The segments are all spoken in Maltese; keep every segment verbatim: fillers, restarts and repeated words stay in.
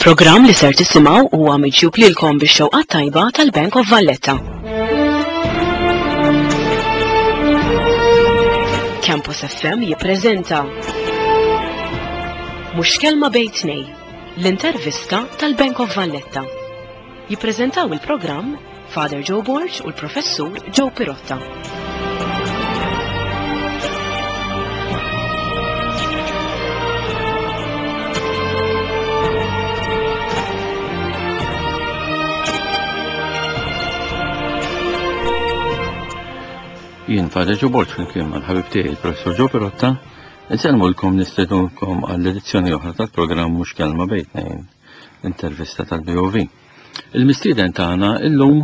Il-programm li ser tisimgħu huwa miġjub lilkom bix-xewqa tajba tal-Bank of Valletta. Campus F M jippreżenta Mhux kelma bejn tnejn, l-intervista tal-Bank of Valletta. Jippreżentaw il-programm Father Joe Borg u l-Professur Joe Pirotta. Jien Father Joe Borg fil-kien mal-ħabib tiegħi il-Professur Joe Pirotta, insellmulkom nistedunkom għall-edizzjoni oħra tal-programm Mhux kelma bejn tnejn, l-intervista tal-B O V. Il-mistieden tagħna illum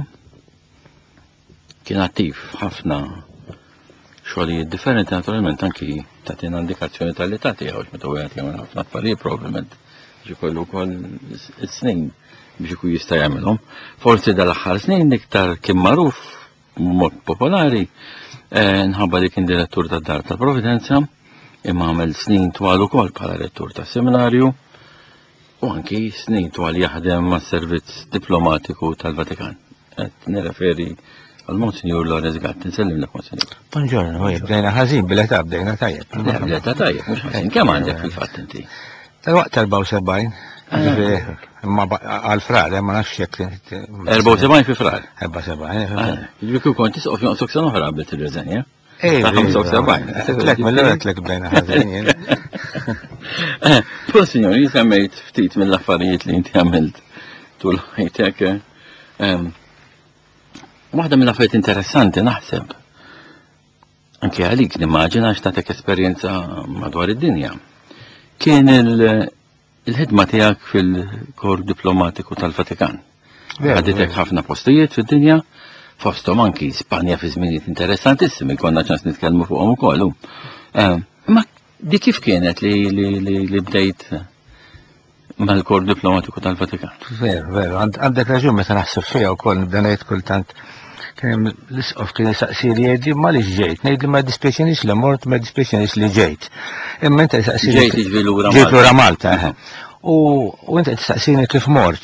kien attiv ħafna xogħlijiet differenti, naturalment anki tagħtina indikazzjoni tal-età tiegħu meta wieħed jagħmel ħafna affarijiet probablement biex ikollu wkoll is-snin biex ikun jista' jagħmilhom. Forsi dal-aħħar snin iktar kien magħruf mod popolari nħabba li kien direttur tad-Dar tal-Providenza, imma għamel snin twal ukoll bħala rettur tas-seminarju u anki snin twal jaħdem mas-servizz diplomatiku tal-Vatikan. Qed nirreferi għal Monsinjur Lorenz Gatt, insellimlek Monsinjur. Buongiorno, bdejna ħażin bil-età bdejna tajjeb. Bil-età tajjeb, mhux ħażin. Kemm għandek fil-fatt inti? Tal-waqt erba' u sebgħin. Imma għal-frar, ma nafx jekk. erba' u sebgħin fi frar. erba' u sebgħin. Ġifieri kont tisqof jonqsok sena oħra qabel tir-reżenja. Ej, ħamsa u sebgħin. Tlek mill-ewwel tlek bdejna ħażin. Monsignor, semmejt ftit mill-affarijiet li inti għamilt tul ħajtek. Waħda mill-affarijiet interessanti naħseb. Anke għalik nimmaġina x'tagħtek esperjenza madwar id-dinja. Kien il-ħidma tiegħek fil-Kor Diplomatiku tal-Vatikan. Għadditek ħafna postijiet fid-dinja, fosthom anki Spanja fi żminijiet interessantissimi, konna ċans nitkellmu fuqhom ukoll. Ma di kif kienet li bdejt mal-Kor Diplomatiku tal-Vatikan? Veru, veru, għandek raġun meta naħseb fiha wkoll nibda ngħid kultant kien l-isqof kien saqsiri jgħidli ma li ġejt, ngħidli ma dispjaċinix li mort, ma dispjaċinix li ġejt. Imma inta saqsiri ġejt iġvi lura Malta. Ġejt lura Malta, u inta tistaqsini kif mort.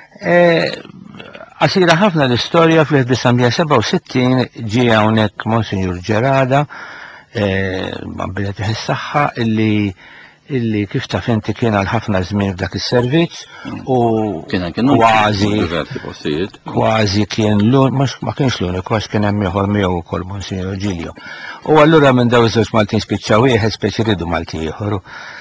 Qasira ħafna l-istorja fl-1967 ġie hawnhekk Monsignor Ġerada, ma bilet is-saħħa illi illi kif taf inti kien għal ħafna żmien f'dak is-servizz u kważi kważi kien ma kienx l-uniku għax kien hemm ieħor miegħu wkoll Monsignor Ġilio. U allura minn dawn iż-żewġ Maltin spiċċaw wieħed speċi ridu Malti ieħor.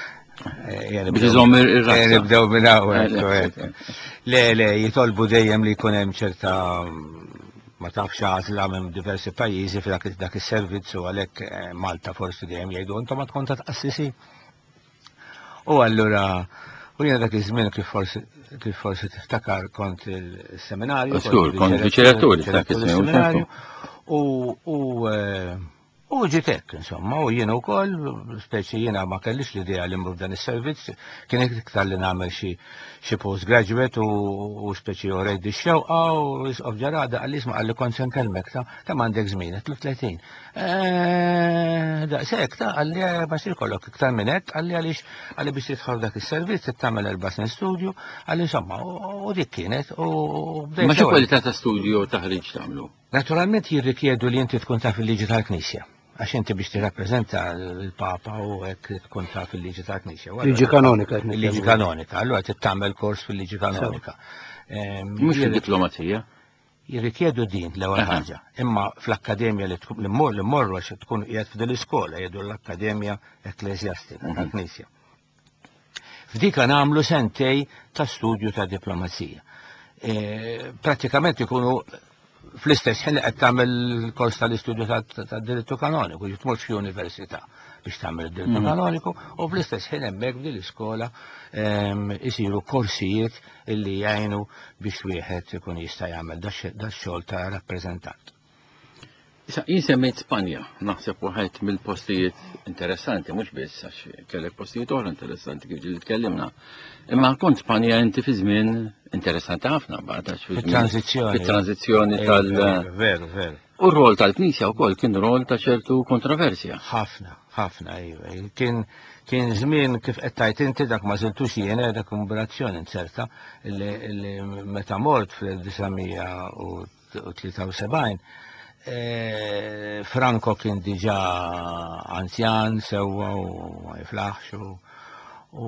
Nibdew minn hawnhekk. Le, le, jitolbu dejjem li jkun hemm ċerta ma tafx għażla minn diversi pajjiżi f'dak is-servizz u għalhekk Malta forsi dejjem jgħidu intom ma tkun ta' tqassisi. U allura, u jena dak iż-żmien kif forsi tiftakar kont il-seminarju. Skur, kont viċi-retturi dak iż-żmien. U ġitek, insomma, u jiena wkoll, speċi jiena ma kellix l-idea li mmur f'dan is-servizz, kien iktar li nagħmel xi postgraduate u speċi orejdi x-xewqa u isqof Ġerada għalli isma' għalli kont se nkellmek ta' kemm għandek żmien, tlu tletin. Daqshekk ta' għalli ma jsir kollok iktar minn hekk, għalli għaliex għalli biex tidħol dak is-servizz tagħmel erba' snin studju, għalli insomma u dik kienet u bdejt. Ma xi kwalità ta' studju u taħriġ tagħmlu? Naturalment jirrikjedu li inti tkun taf il-liġi tal-Knisja. Għax inti biex tirrappreżenta l-Papa u hekk tkun taf il-liġi tal-Knisja. Liġi kanonika. Il-liġi kanonika, allura tittamel kors fil-liġi kanonika. Mhux fid-diplomazija? Jirrikjedu din l-ewwel ħaġa. Imma fl-akkademja li mmor li mmorru għax tkun qiegħed f'dil-iskola jgħidu l-Akkademja Ekklesjastika tal-Knisja. F'dik nagħmlu sentej ta' studju ta' diplomazija. Prattikament ikunu fl-istess ħin qed tagħmel kors tal-istudju tad-dirittu kanoniku, tmur f'università biex tagħmel id-dirittu kanoniku u fl-istess ħin hemmhekk f'din l-iskola isiru korsijiet illi jgħinu biex wieħed ikun jista' jagħmel dax-xogħol ta' rappreżentant. Issa jien semmejt Spanja, naħseb waħed mill-postijiet interessanti, mhux biss għax kellek postijiet oħra interessanti kif ġieli tkellimna. Imma kont Spanja inti fi żmien interessanti ħafna bad għax fit-tranzizzjoni. Fit-tranzizzjoni tal Veru, veru. U r-rol tal-Knisja wkoll kien rol ta' ċertu kontroversja. ħafna, ħafna, ejwa. Kien kien żmien kif qed tajt inti dak ma żiltux jiena dak kombinazzjoni inserta li meta mort fl-1973 Franco kien diġà anzjan sewwa u ma jiflaħx u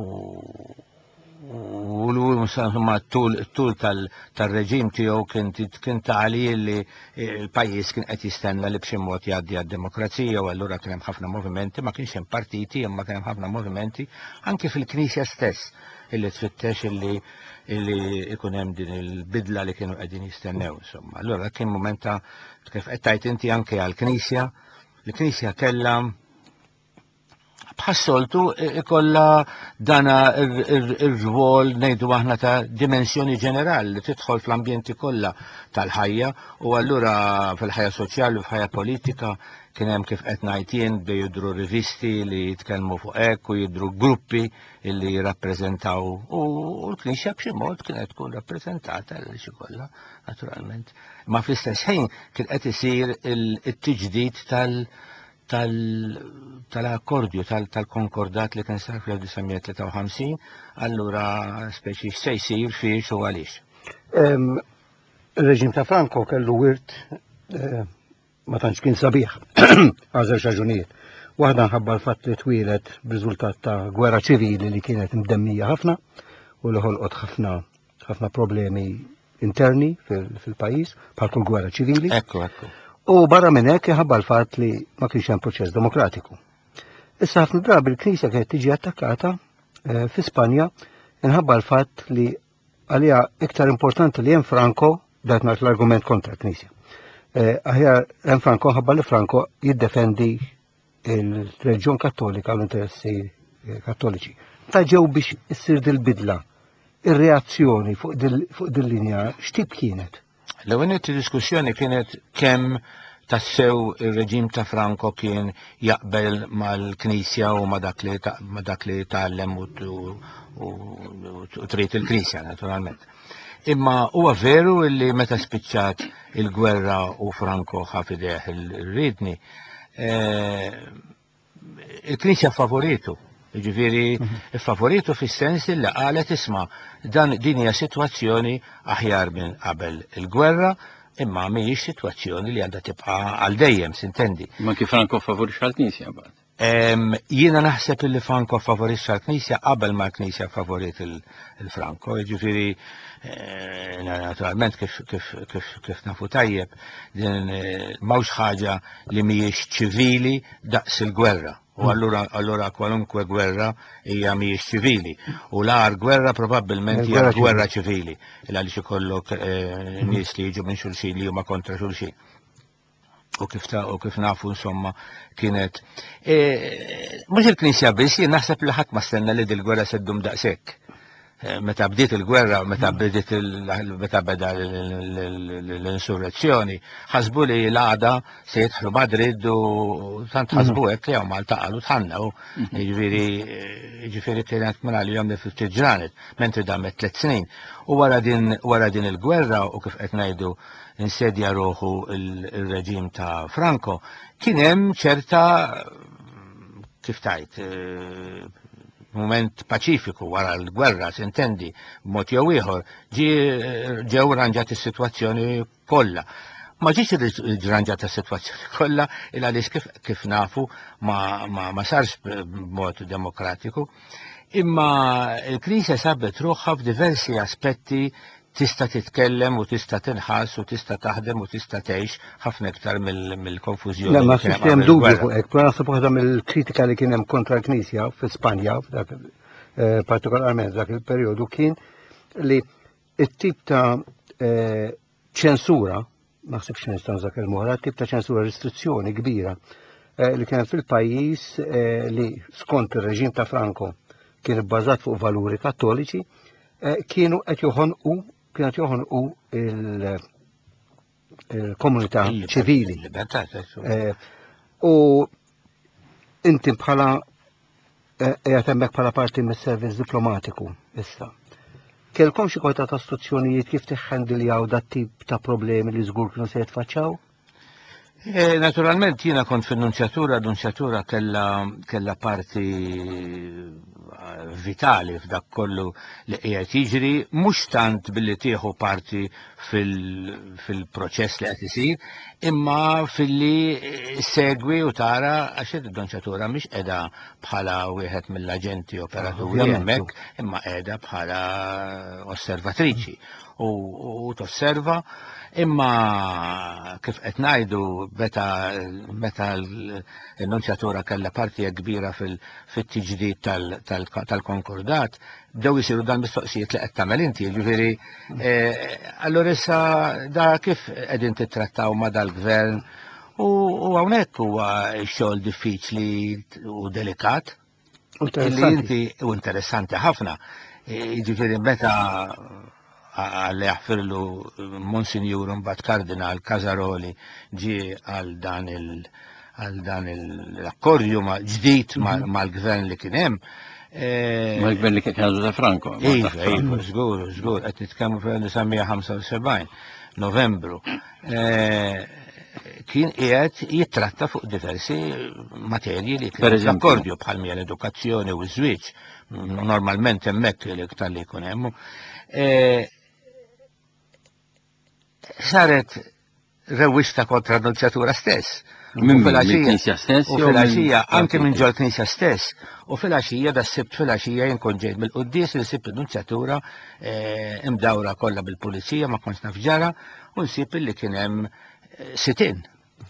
u l-insomma tul tal-reġim tiegħu kien tali li l-pajjiż kien qed jistenna li b'xi mod jgħaddi għad-demokrazija u allura kien hemm ħafna movimenti, ma kienx hemm partiti imma kien hemm ħafna movimenti anke fil-Knisja stess illi tfittex illi illi ikun hemm din il-bidla li kienu qegħdin jistennew insomma. Allura kien mument ta' kif qed tajt inti anke għall-Knisja, l-Knisja kellha bħassoltu ikolla dana ir-rwol ngħidu aħna ta' dimensjoni ġenerali li tidħol fl-ambjenti kollha tal-ħajja u allura fil-ħajja soċjali u fil-ħajja politika kien hemm kif qed ngħid jien bdej jidhru rivisti li jitkellmu fuq hekk u jidhru gruppi li jirrappreżentaw u l-Knisja b'xi mod kienet tkun rappreżentata l xi kollha naturalment. Ma fl-istess ħin kien qed isir it-tiġdid tal- tal-akkordju, tal-konkordat li kien sar fl-1953, allura speċi se jsir fiex u għaliex. Il-reġim ta' Franco kellu wirt ma tantx kien sabiħ għażel raġunijiet. Waħda nħabba l-fatt li twilet b'riżultat ta' gwerra ċivili li kienet mdemmija ħafna u li ħolqot ħafna ħafna problemi interni fil-pajjiż bħal kull gwerra ċivili. Ekku, ekku. U barra minn hekk iħabba l-fatt li ma kienx hemm proċess demokratiku. Issa ħafna drabi l-Knisja kienet tiġi attakkata fi Spanja inħabba l-fatt li għalija iktar importanti li hemm Franco dak nagħt l-argument kontra l-Knisja. Aħjar hemm Franco ħabba li Franco jiddefendi il-Reġjun Kattolika u l-interessi kattoliċi. Ta' ġew biex issir dil-bidla, ir-reazzjoni fuq dil-linja x'tip kienet? L-ewwel diskussjoni kienet kemm tassew ir-reġim ta' Franco kien jaqbel mal-Knisja u ma dak li tgħallem u trid il-Knisja naturalment. Imma huwa veru li meta spiċċat il-gwerra u Franco ħaf idejh il-ridni, il-Knisja favoritu. Ġifieri favoritu fis-sens li qalet isma' dan din hija sitwazzjoni aħjar minn qabel il-gwerra imma mhijiex sitwazzjoni li għandha tibqa' għal dejjem sintendi. Ma kif Franco favorixxa l-Knisja mbagħad. Jiena naħseb li Franco favorixxa l-Knisja qabel ma l-Knisja favorit il-Franco, ġifieri naturalment kif nafu tajjeb din m'hawnx ħaġa li mhijiex ċivili daqs il-gwerra. U allura kwalunkwe gwerra hija mhijiex ċivili. U l-ar gwerra probabbilment hija gwerra ċivili. Għaliex ikollok nies li jiġu minn xulxin li huma kontra xulxin. U kif ta' u kif nafu insomma kienet. Mhux il-Knisja biss jien naħseb li ħadd ma stenna li dil-gwerra seddum daqshekk. Meta bdiet il-gwerra, meta bdiet meta beda l-insurrezzjoni, ħasbu li l-għada se jidħlu Madrid u tant ħasbu hekk jew Malta qalu tħannew. Jiġifieri kienet minn għalihom li ftit ġranet, mentri damet tliet snin. U wara din il-gwerra u kif qed ngħidu insedja ruħu il-reġim ta' Franco, kien hemm ċerta kif tajt moment paċifiku wara l-gwerra, sintendi, b'mod jew ieħor, ġew ranġat is-sitwazzjoni kollha. Ma ġietx irranġata s-sitwazzjoni kollha il għaliex kif nafu ma sarx b'mod demokratiku, imma l-Knisja sabet ruħha f'diversi aspetti tista' titkellem u tista' tinħass u tista' taħdem u tista' tgħix ħafna iktar mill-konfużjoni. Ma fiex hemm dubju fuq hekk, però naħseb waħda mill-kritika li kien hemm kontra l-Knisja fl-Ispanja f'dak partikolarment dak il-perjodu kien li t-tip ta' ċensura, ma ħsibx nistgħu nżakkar il-moħra, tip ta' ċensura restrizzjoni kbira li kien fil-pajjiż li skont ir-reġim ta' Franco kien bbażat fuq valuri kattoliċi kienu qed joħonqu kienet joħonqu il-komunità ċivili. U inti bħala qiegħed hemmhekk bħala parti mis-servizz diplomatiku issa. Kellkom xi kwota ta' istruzzjonijiet kif tiħħendiljaw dat tip ta' problemi li żgur kienu se jitfaċċaw? E, naturalment jiena kont fin-nunzjatura, nunzjatura kella kella parti vitali f'dak kollu li qiegħed jiġri, mhux tant billi tieħu parti fil-proċess li qed isir, imma filli segwi u tara għax id-nunzjatura mhix qiegħda bħala wieħed mill-aġenti operaturi hemmhekk, imma qiegħda bħala osservatriċi u tosserva. Imma kif qed ngħidu meta meta l-nunzjatura kellha partija kbira fit-tiġdid tal-konkordat, bdew isiru dan mistoqsijiet li qed tagħmel inti, jiġifieri allura issa da kif qegħdin tittrattaw ma' dal-gvern u hawnhekk huwa xogħol diffiċli u delikat li inti u interessanti ħafna. Jiġifieri meta għalli jaħfirlu Monsignor mbagħad Kardinal Casaroli ġie għal dan il għal dan l-akkordju ġdid mal-gvern li kien hemm. Mal-gvern li kien għadu ta' Franco. Iva, iva, żgur, żgur, qed nitkellmu fil-1975 Novembru. Kien qiegħed jittratta fuq diversi materji li kien l-akkordju bħal mija l-edukazzjoni u l-żwieġ. Normalment hemmhekk li iktar li jkun hemm. Saret rewwixta kontra n-nunzjatura stess. Minn fil-Knisja stess? U fil-għaxija, anke minn ġol Knisja stess. U fil-għaxija, da s-sibt fil-għaxija jinkun ġejt mill-Qudies li s-sibt n-nunzjatura imdawra kollha bil-pulizija ma kontx naf ġara u nsib li kien hemm sitin.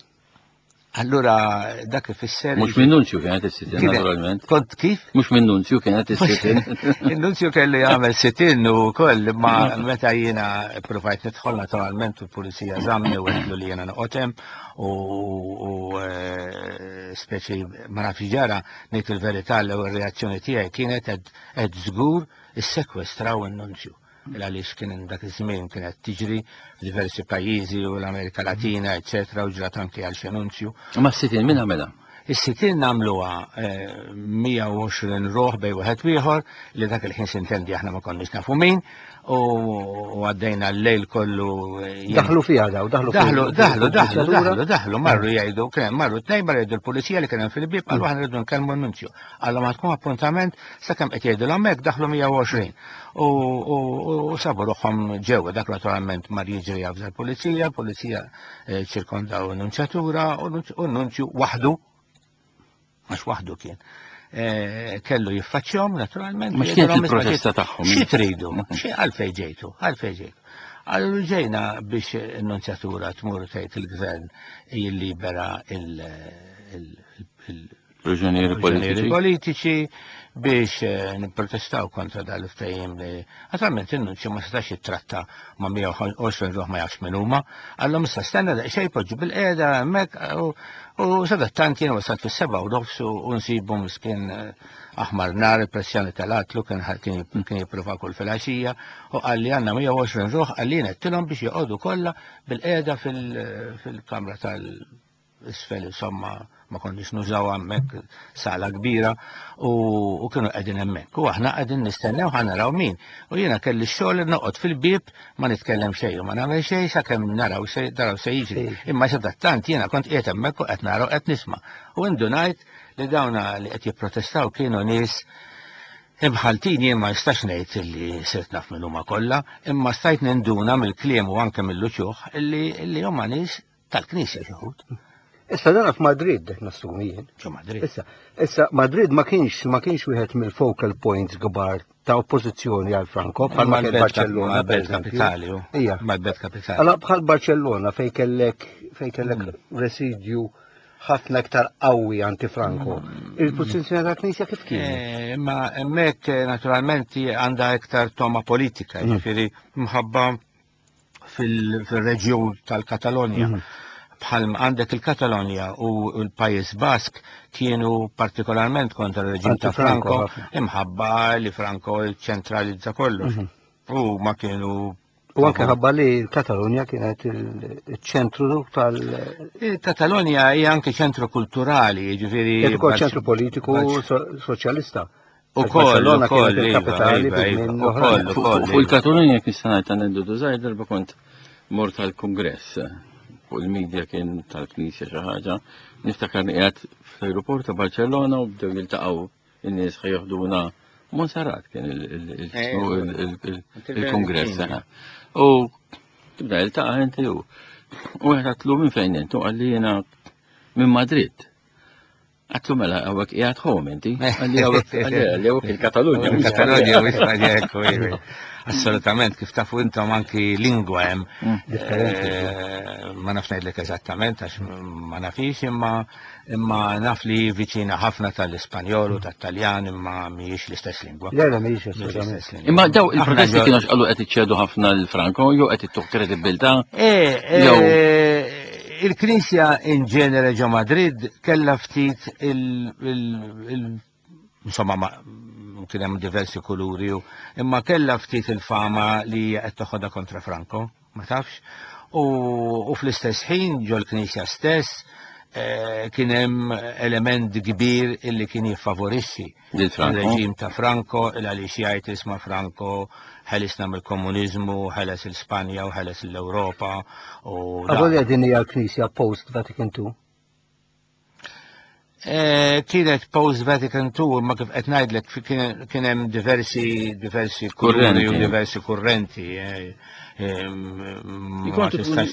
Allura dak ifisser. Mhux minn nunzju kienet is-sitin naturalment. Kont kif? Mhux minn nunzju kienet is-sitin. Il-nunzju kelli jagħmel sitin u koll ma meta jiena provajt nidħol naturalment u l-pulizija żammni u għedlu li jiena noqgħod hemm u speċi ma nafx ġara ngħid il-verità l reazzjoni tiegħi kienet qed żgur issekwestraw in-nunzju. Għaliex kien dak iż-żmien kienet tiġri f'diversi pajjiżi u l-Amerika Latina, eċetera, u ġrat anke għal xenunzju. Ma s-sitin min għamela? Is-sitin nagħmluha mija u għoxrin ruħ bej wieħed ieħor li dak il-ħin sintendi aħna ma konniex nafu min u għaddejna l-lejl kollu. Daħlu fiha daw, daħlu daħlu daħlu daħlu daħlu daħlu marru jgħidu kien marru tnejn marru jgħidu l-pulizija li kien hemm fil-bib qalu aħna rridu nkellmu n-nunzju. Alla ma tkun appuntament sakemm qed jgħidu hemmhekk daħlu mija u għoxrin. U sabu ruħhom ġew dak naturalment mar jiġri għafża l-pulizija, l-pulizija ċirkondaw n-nunzjatura u n-nunzju waħdu għax waħdu kien. Kellu jiffaċċjom naturalment. Ma x'kienet il-protesta tagħhom? Xi tridu? Xi għalfejn ġejtu? Għalfejn ġejtu? Għallu ġejna biex n-nunzjatura tmur tgħid il-gvern jillibera il-priġunieri politiċi biex nipprotestaw kontra dal-ftehim li naturalment in-nunzju ma setax jittratta ma' mija u għoxrin ruħ ma jafx min huma. Allhom issa stenna daqsxejn jpoġġu bil-qiegħda hemmhekk u sadattant kienu wasalt fis-seba' u nofs u nsibu miskien aħmar nar il-pressjoni tal-qatlu kien jippruva kull fil-għaxija u qal li għandna mija u għoxrin ruħ għalli nettilhom biex joqogħdu kollha bil-qiegħda fil-kamra tal-isfel insomma ma konniex nużaw hemmhekk sala kbira u kienu qegħdin hemmhekk. U aħna qegħdin nistennew ħanaraw min. U jiena kelli x-xogħol noqgħod fil-bib ma nitkellem xejn u ma nagħmel xejn sakemm naraw naraw se jiġri. Imma sadattant jiena kont qiegħed hemmhekk u qed naraw qed nisma'. U indunajt li dawna li qed jipprotestaw kienu nies imħaltin jien ma nistax ngħid illi sirt naf minn huma kollha, imma stajt ninduna mill-kliem u anke mill-luċuħ illi huma nies tal-Knisja xi wħud. Issa dan f'Madrid dak nassumijien. Ġo Madrid. Issa, issa Madrid ma kienx ma kienx wieħed mill-focal points kbar ta' oppożizzjoni għal Franco bħal ma kien Barcellona belt kapitali. Ija. Mal-belt kapitali. Alla bħal Barcellona fejn kellek fejn kellek residju ħafna iktar qawwi anti Franco. Il-pożizzjoni tal-Knisja kif kien? Ma hemmhekk naturalment għandha iktar toma politika, jiġifieri mħabba fil-reġjun tal-Katalonja. Bħal għandek il-Katalonja u l-Pajjiż Bask kienu partikolarment kontra r-reġim ta' Franco imħabba li Franco ċentralizza kollox. U ma kienu. U anke ħabba li l-Katalonja kienet il-ċentru tal. Il-Katalonja hija anke ċentru kulturali, jiġifieri. Ukoll ċentru politiku soċjalista. U koll, u koll, u l-Katalonja kien sanajt għandu dużaj darba kont mort tal-Kongress. fuq il-medja kien tal-Knisja xi ħaġa, niftakar li qiegħed fl-ajruport ta' Barcellona u bdew jiltaqgħu in-nies ħejjoħduna Monserrat kien il-kongress. U tibda jiltaqa' inti u u qed għatlu minn fejn intu għalli jiena minn Madrid. Għatlu mela għawek qiegħed home inti. Għalli għawek il-Katalunja. Il-Katalunja u jisma' assolutament, kif tafu intom anki lingwa hemm ma nafx ngħidlek eżattament għax ma nafix imma imma naf li viċina ħafna tal-Ispanjol u tat-Taljan imma mhijiex l-istess lingwa. Le, le, mhijiex assolutament. Imma daw il-protesti kienu x'qalu qed iċċedu ħafna l-Franco jew qed ittuħ kredibilità? Il-Knisja in ġenere ġo Madrid kellha ftit il insomma kien hemm diversi kuluri imma kellha ftit il-fama li qed toħodha kontra Franco, ma tafx. U fl-istess ħin ġo l-Knisja stess kien hemm element kbir illi kien jiffavorixxi il-reġim ta' Franco il għaliex jgħid isma' Franco ħelesna mill-komuniżmu, ħeles il-Spanja u ħeles l-Ewropa. Għavolja din hija l-Knisja post Vatican two? Kienet post Vatican two, ma kif qed ngħidlek kien hemm diversi diversi kurrenti u diversi kurrenti. Ma tistax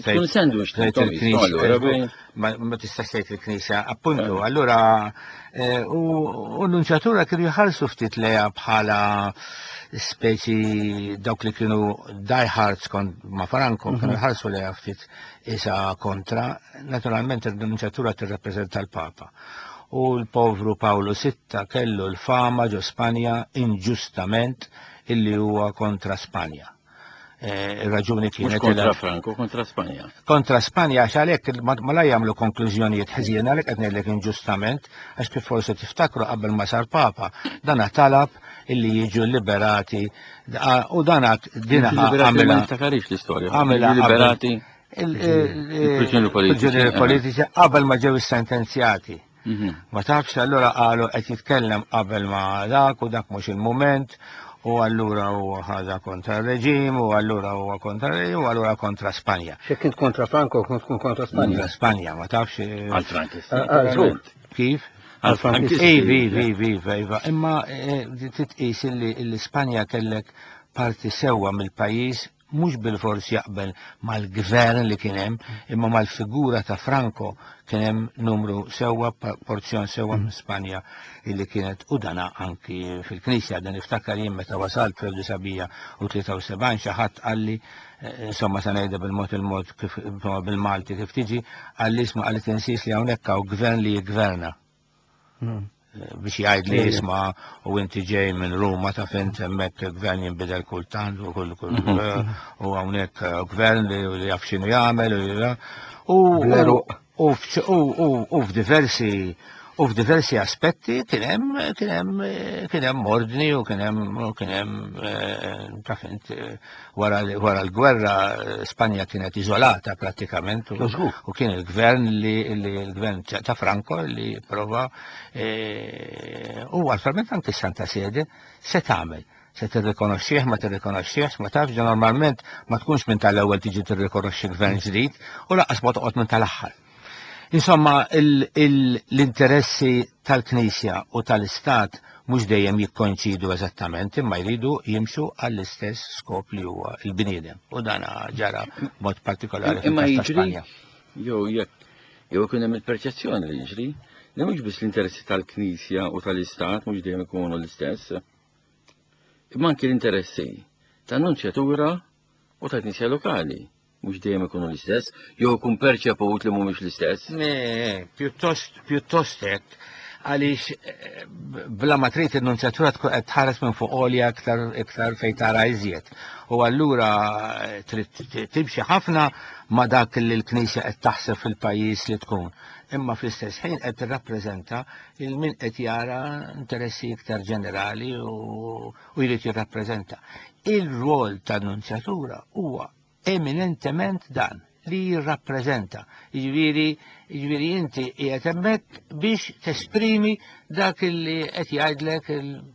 tgħid il-Knisja, appuntu. Allura u l-Nunċjatura kienu jħallsu ftit lejha bħala speċi dawk li kienu diehards ma' Franco, kienu jħallsu lejha ftit isa kontra. Naturalment il-Nunċjatura tirrappreżenta l-Papa. U l-povru Pawlu sitta kellu l-fama ġo Spanja inġustament illi huwa kontra Spanja. Il-raġuni kienet kontra Franco, kontra Spanja. Kontra Spanja, għax għalhekk ma la jagħmlu konklużjonijiet ħżiena għalhekk qed ngħidlek inġustament, għax kif forsi tiftakru qabel ma sar Papa, dan talab illi jiġu liberati u dan dina għamilha ma niftakarix l-istorja. Għamilha liberati il-priġunieri politiċi qabel ma ġew is-sentenzjati. Ma tafx allura qalu qed jitkellem qabel ma dak u dak mhux il-mument u allura huwa ħaġa kontra r-reġim u allura huwa kontra r-reġim u allura kontra Spanja. X'hekk kint kontra Franco kont tkun kontra Spanja. Kontra Spanja, ma tafx. Għal-Frankis. Kif? Għal-Frankis. Ivi, ivi, ivi, imma titqis li l-Ispanja kellek parti sewwa mill-pajjiż mhux bil-fors jaqbel mal-gvern li kien hemm, imma mal-figura ta' Franco kien hemm numru sewwa porzjon sewwa minn Spanja illi kienet u dana anki fil-Knisja dan iftakar jien meta wasalt fil-tlieta sebgħin xi ħadd qalli insomma se ngħidha bil-mod il-mod kif bil-Malti kif tiġi qalli isma' qalli tinsis li hawnhekk hawn gvern li jiggverna. Biex jgħid li jisma' u inti ġej minn Ruma ta' fint hemmhekk gvern jinbidel kultant u kull kull u hawnhekk gvern li jaf x'inhu jagħmel u f'diversi u f'diversi aspetti kien hemm kien hemm kien hemm ordni u kien hemm kien hemm ta' fint wara l-gwerra Spanja kienet iżolata prattikament u kien il-gvern li l-gvern ta' Franco li prova u għalfalment anke Santa Sede se tagħmel se tirrikonoxxih ma tirrikonoxxihx ma tafx normalment ma tkunx minn tal-ewwel tiġi tirrikonoxxi gvern ġdid u lanqas ma toqgħod minn tal-aħħar. Insomma, l-interessi tal-Knisja u tal-Istat mhux dejjem jikkonċidu eżattament imma jridu jimxu għall-istess skop li huwa l-bniedem. U dan ġara mod partikolari fil-Spanja. Jew jekk jew ikun hemm il-perċezzjoni li jiġri li mhux biss l-interessi tal-Knisja u tal-Istat mhux dejjem ikunu l-istess. Imma anke l-interessi tan-Nunċjatura u tal-Knisja lokali. Mux dejjem ikunu l-istess, jew ikun perċeput li mhumiex l-istess. Ne, pjuttost pjuttost hekk għaliex bla ma trid in-Nunċjatura tkun qed tħares minn fuq għolja iktar iktar fejn tara iżjed. U allura trid timxi ħafna ma dak li l-Knisja qed taħseb fil-pajjiż li tkun. Imma fl-istess ħin qed tirrappreżenta il min qed jara interessi iktar ġenerali u jrid jirrappreżenta. Il-rwol tan-Nunċjatura huwa eminentement dan li jirrappreżenta. Jiġifieri jiġifieri inti qiegħed hemmhekk biex tesprimi dak li qed jgħidlek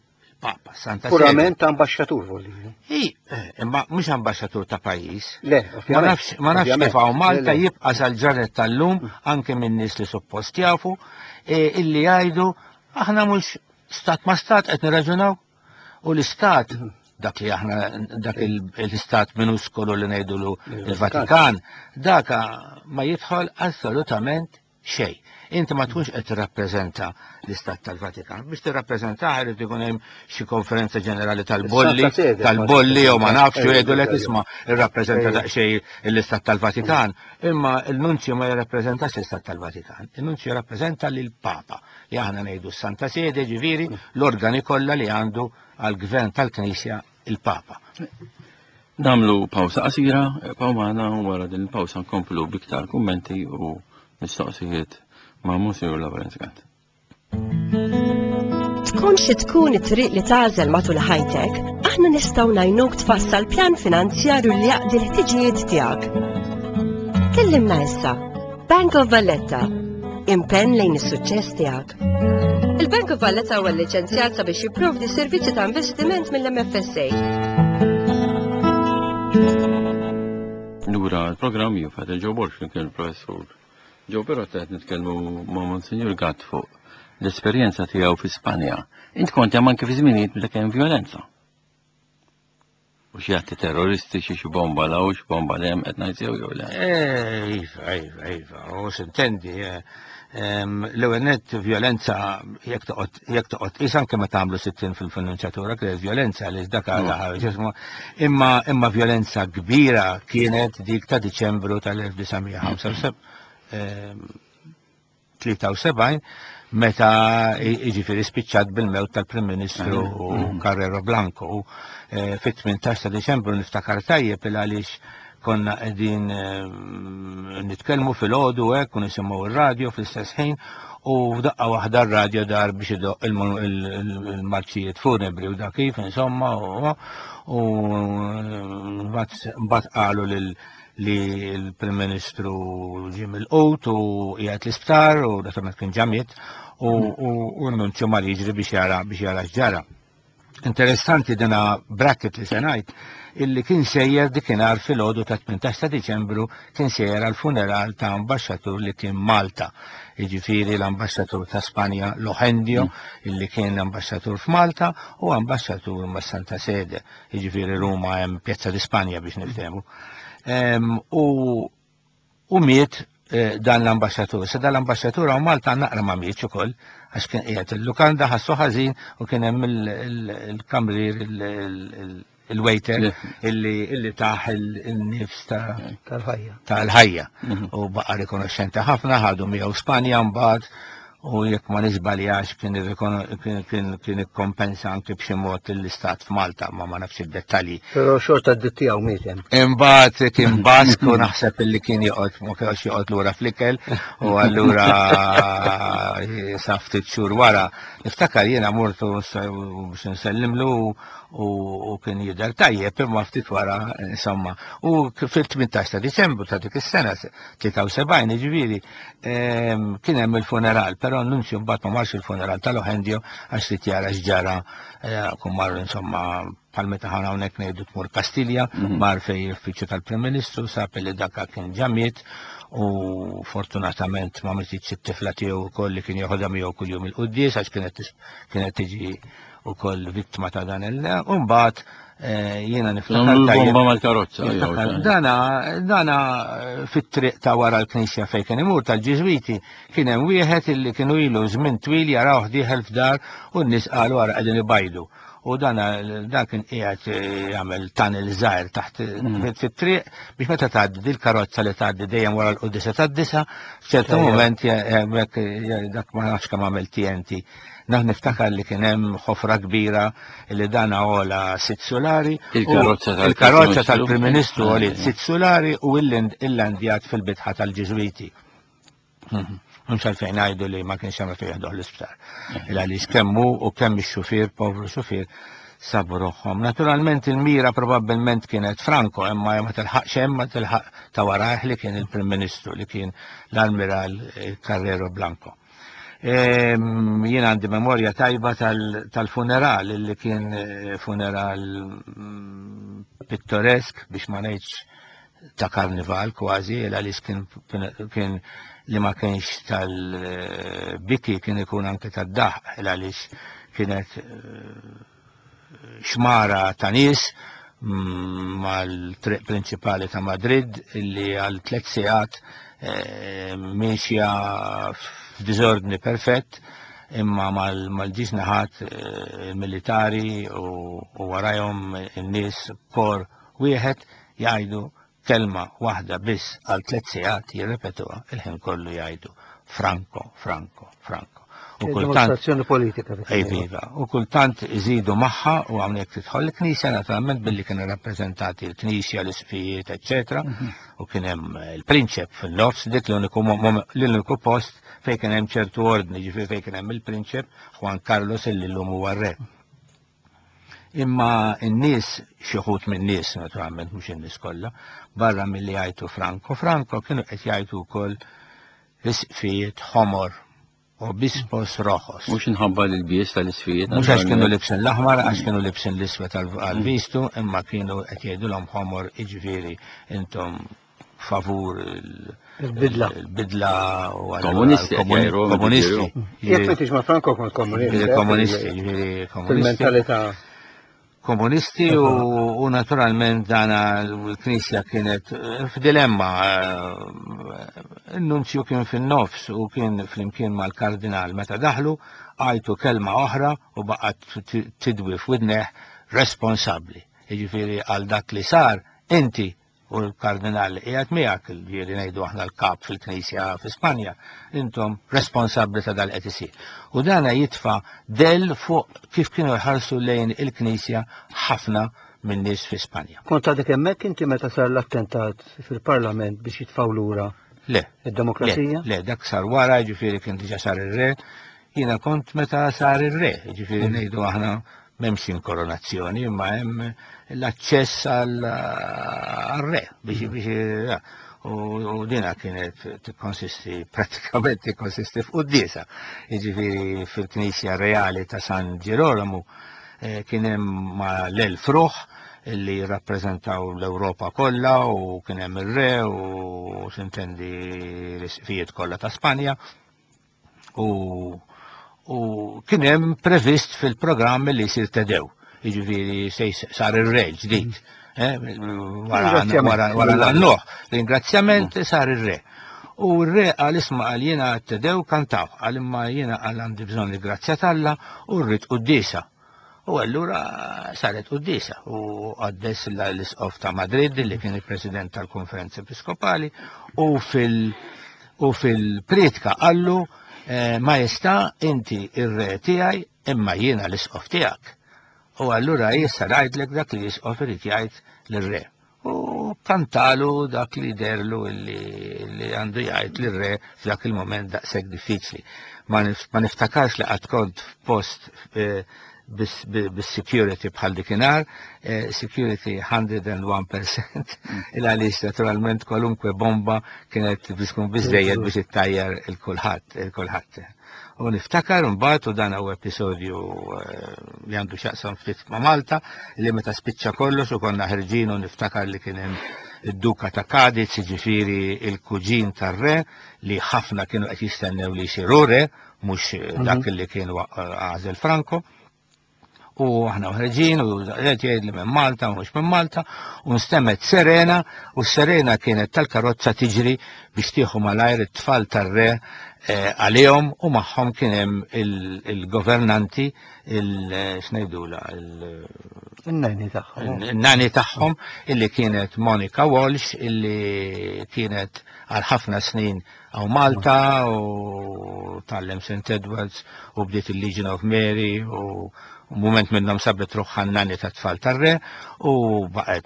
il-Papa, Santa Sede. Purament ambasċatur volli. I, imma mhux ambasċatur ta' pajjiż. Le, Ma nafx ma nafx ovvjament. kif hawn Malta Le, le. jibqa' sal-ġarret tal-lum anke minn nies li suppost jafu eh, illi jgħidu aħna mhux stat ma stat qed nirraġunaw u l-istat dak li aħna dak il- l-istat minuskolu li ngħidulu il-Vatikan daka ma jidħol assolutament xejn. Inti ma tkunx qed tirrappreżenta l-istat tal-Vatikan. Biex tirrappreżentah irid ikun hemm xi konferenza ġenerali tal-bolli, Santa Sede, tal-bolli u ma nafx u Ejju, jgħidulek ejju. isma' irrappreżenta Ejju. daqsxejn l-istat tal-Vatikan. Imma l-Nunzju ma jirrappreżentax l-istat tal-Vatikan. Il-Nunzju jirrappreżenta lil Papa li aħna ngħidu s-Santa Sede ġifieri l-organi kollha li għandu għall-Gvern tal-Knisja il-Papa. Namlu pawsa qasira, paw maħna wara din il-pawsa nkomplu biktar kummenti u mistoqsijiet ma' Monsignor Lawrence Gant. Tkun xi tkun it-triq li tażel matul ħajtek, aħna nistgħu ngħinuk tfassal pjan finanzjarju li jaqdi l-ħtiġijiet tiegħek. Kellimna issa. Bank of Valletta. Impenn lejn is-suċċess tiegħek. Il-Bank of Valletta huwa liċenzjat sabiex jipprovdi servizzi ta' investiment mill-M F S A. Lura l-programm ju fat il-Joe Borch kien il-professur. Ġew però qed nitkellmu ma' Monsignor Gatt fuq l-esperjenza tiegħu fi Spanja. Int kont hemm anke fi żminijiet meta kien violenza. U xi atti terroristiċi xi bomba law xi bomba li hemm qed ngħid jew le. Eh, Iva, iva, iva, u sintendi, l-ewwel net violenza jekk toqgħod is anke meta tagħmlu sittin fil-finanċjatura kienet violenza li dak ġismu imma imma violenza kbira kienet dik ta' Diċembru tal-tlieta u sebgħin meta jiġifieri spiċċat bil-mewt tal-Prim Ministru Carrero Blanco. Fit-tmintax ta' Diċembru niftakar tajjeb il għaliex konna qegħdin nitkellmu fil-għodu hekk u nisimgħu ir-radju fl-istess ħin u f'daqqa waħda r-radju dar biex idoq il-marċijiet funebri u dak kif insomma u mbagħad qalu li l-Prim Ministru ġie mill-qut u qiegħed l-isptar u naturalment kien ġamiet u n-nunzju mar jiġri biex jara biex jara x'ġara. Interessanti dina bracket li se ngħid illi kien sejjer dikinhar fil-għodu ta' tmintax ta' Diċembru kien sejjer għal funeral ta' ambaxxatur li kien Malta. Jiġifieri l-ambaxxatur ta' Spanja Lohendio illi kien ambaxxatur f'Malta u ambaxxatur ma' Santa Sede. Jiġifieri Ruma hemm Pjazza di Spanja biex niftehmu. U miet dan l-ambaxxatur. Se dan l-ambaxxatur għaw Malta naqra ma mietx ukoll għax kien qiegħed il-lukanda ħassu ħażin u kien hemm il-kamrier il-waiter illi taħ il-nifs Tal-ħajja. tal-ħajja u baqa' rikonoxxenti ħafna ħadu miegħu Spanja mbagħad u jekk ma nisbaljax kien ikkompensa anke b'xi mod l-istat f'Malta ma ma nafx id-dettalji. Però xorta d-dittija u mietem. Imbagħad kien Bask u naħseb illi kien joqgħod ma kienx joqgħod lura fl-ikel u allura sa ftit xhur wara niftakar jiena mortu biex nsellimlu u kien jidher tajjeb imma ftit wara insomma. U fil-tmintax ta' Diċembru ta' dik is-sena tlieta u sebgħin jiġifieri kien hemm il-funeral, però n-nunzju mbagħad ma marx il-funeral tal-Lohendio għax trid jara x'ġara kun marru insomma bħal meta ħana hawnhekk ngħidu tmur Kastilja mar fejn l-uffiċċju tal-Prim Ministru sab li dakka kien ġamiet u fortunatament ma mititx it-tifla tiegħu wkoll li kien joħodha miegħu kuljum il-quddies għax kienet tiġi wkoll vittma ta' dan il u mbagħad jiena niftakar bomba mal-karozza. Dana dana fit-triq ta' wara l-Knisja fejn kien imur tal-Ġiżwiti kien hemm wieħed illi kienu ilu żmien twil jarawh dieħel f'dar u n-nies qalu wara qegħdin ibajdu. U dan dan kien qiegħed jagħmel tunnel żgħir taħt fit-triq biex meta tgħaddi dil-karozza li tgħaddi dejjem wara l-qudiesa tad-disa f'ċertu mument dak ma nafx kemm għamel T N T. Naħ niftakar li kien hemm ħofra kbira li dan għola sitt solari. Il-karozza tal-Prim Ministru għolit sitt solari u il-landjat fil-bitħa tal-Ġiżwiti. Mhux għalfejn ngħidu li ma kienx hemm fejn jaħduh l-isptar. Għaliex kemmu u kemm ix-xufier, povru xufier, sabu ruħhom. Naturalment il-mira probabbilment kienet Franco, imma ma tilħaqx hemm ma tilħaq ta' warajh li kien il-Prim Ministru li kien l-Almiral Carrero Blanco. Ehm, Jien għandi memorja tajba tal- tal-funeral li kien eh, funeral mm, pittoresk biex ma ngħidx ta' karnival kważi, il għaliex kien, kien li ma kienx tal-biki kien ikun anke tad-daħ, il għaliex kienet eh, xmara ta' nies mm, mal-triq prinċipali ta' Madrid illi għal tliet sigħat eh, miexja f'diżordni perfett, imma mal-ġisnaħat eh, militari u, u warajhom in-nies kor wieħed jgħidu kelma waħda biss għal tliet sigħat jirrepetuha il-ħin kollu jgħidu Franco, Franco, Franco. U kultant Dimostrazzjoni politika. Ejviva, u kultant iżidu magħha u hawnhekk tidħol il-Knisja naturalment billi kienu rappreżentati l-Knisja, l-isfijiet, eċetera, u kien hemm il-prinċep fin-nofs dik l-uniku l-uniku post fejn kien hemm ċertu ordni, ġifieri fejn kien hemm il-prinċep Juan Carlos illi llum huwa r-re. Imma n-nies xi wħud min-nies naturalment mhux in-nies kollha, barra milli jgħidu Franco, Franco kienu qed jgħidu wkoll l-isfijiet ħomor Obispos Rojos. Mux nħabba l-bies tal-isfijiet. Mux għax kienu libsin l-aħmar, għax kienu libsin l-iswet għal-vistu, imma kienu qed jgħidulhom ħomor iġifieri intom favur il-bidla. Il-bidla u Komunisti. Komunisti. Jekk m'intix ma' Franco kont komunisti. Komunisti, ġifieri komunisti. Fil-mentalità. Komunisti u, u naturalment dana l-Knisja kienet f'dilemma. Il-nunzju kien fin-nofs u kien flimkien mal-kardinal meta daħlu għajtu kelma oħra u baqgħet tidwi f'widneħ responsabbli. Jiġifieri għal dak li sar inti u l-kardinal qiegħed miegħek jieri ngħidu aħna l-kap fil-Knisja f'Ispanja, intom responsabbli ta' dal qed isir. U dana jitfa' del fuq kif kienu jħarsu lejn il-Knisja ħafna minn nies f'Ispanja. Kont għadek hemmhekk inti meta sar l-attentat fil-Parlament biex jitfgħu lura Le. id-demokrazija? Le, le, dak sar wara, ġifieri kien diġà sar ir-re, jiena kont meta sar ir-re, ġifieri ngħidu aħna m'hemmx inkoronazzjoni, imma hemm l-aċċess għal-re biex biex u dina kienet tikkonsisti pratikament tikkonsisti f'qudiesa. Jiġifieri fil-Knisja Reali ta' San Girolamo kien hemm ma' l-elf ruħ illi rappreżentaw l-Ewropa kollha u kien hemm ir-re u sintendi l-isfijiet kollha ta' Spanja u u kien hemm previst fil-programm li jsir tedew. Jiġifieri se sar ir-re ġdid. Wara l-annuħ, ringrazzjament sar ir-re. U r-re għal isma' għal jiena tedew kantaw, għal imma jiena għal għandi bżonn il-grazzja talla u rrid qudiesa. U allura saret qudiesa u għaddes l-isqof ta' Madrid li kien il-President tal-Konferenza Episkopali u fil- u fil-pritka qallu ma jista' inti ir-re tiegħi imma jiena l-isqof tiegħek. U allura jissa ngħidlek dak li jisqof irid jgħid lir-re. U kantalu dak li derlu li għandu jgħid lir-re f'dak il-moment daqshekk diffiċli. Ma niftakarx li qatt kont f'post bis-security bħal dikinhar, security one hundred one percent, il għaliex naturalment kwalunkwe bomba kienet biskun biżejjed biex ittajjar il-kulħadd, il-kulħadd. U niftakar mbagħad u dan huwa episodju li għandu x'jaqsam ftit ma' Malta, li meta spiċċa kollox u konna ħerġin u niftakar li kien hemm id-Duka ta' Cadiz, jiġifieri il-kuġin tar-re li ħafna kienu qed jistennew li jsiru re, mhux dak li kien għażel Franco. U aħna ħerġin u qed jgħid li minn Malta u mhux minn Malta u nstemmet serena u s-serena kienet tal-karozza tiġri biex tieħu malajr it-tfal tar-re għalihom u magħhom kien hemm il-governanti il-xnejdula Il-nani tagħhom. il-nani tagħhom illi kienet Monica Walsh illi kienet għal ħafna snin għaw Malta u tallem Saint Edwards u bdiet il-Legion of Mary u moment minnhom sabet ruħħa n-nani ta' tfal tar-re u baqgħet